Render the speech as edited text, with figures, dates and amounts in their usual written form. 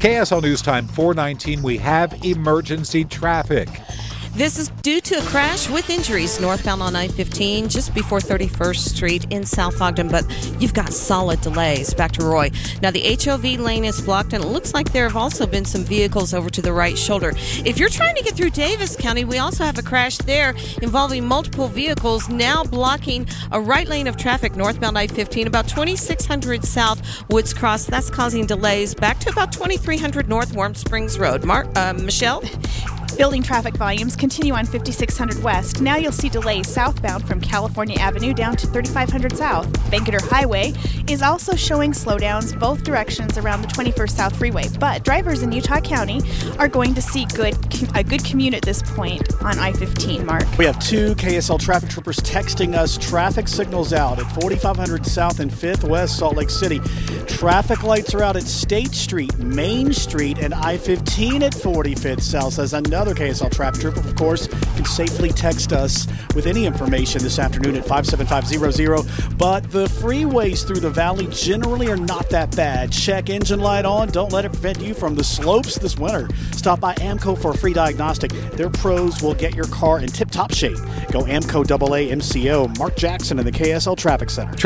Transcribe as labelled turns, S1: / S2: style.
S1: KSL News Time 4:19. We have emergency traffic.
S2: This is due to a crash with injuries northbound on I-15 just before 31st Street in South Ogden, but you've got solid delays. Back to Roy. Now, the HOV lane is blocked, and it looks like there have also been some vehicles over to the right shoulder. If you're trying to get through Davis County, we also have a crash there involving multiple vehicles now blocking a right lane of traffic northbound I-15, about 2600 South Woods Cross. That's causing delays back to about 2300 North Warm Springs Road. Michelle?
S3: Building traffic volumes continue on 5600 West. Now you'll see delays southbound from California Avenue down to 3500 South. Banketer Highway is also showing slowdowns both directions around the 21st South Freeway. But drivers in Utah County are going to see a good commute at this point on I-15, Mark.
S4: We have two KSL traffic troopers texting us traffic signals out at 4500 South and 5th West Salt Lake City. Traffic lights are out at State Street, Main Street, and I-15 at 45th South. Says another KSL traffic trooper, of course, can safely text us with any information this afternoon at 57500. But the freeways through the valley generally are not that bad. Check engine light on. Don't let it prevent you from the slopes this winter. Stop by AAMCO for a free diagnostic. Their pros will get your car in tip-top shape. Go AAMCO AA MCO. Mark Jackson in the KSL Traffic Center.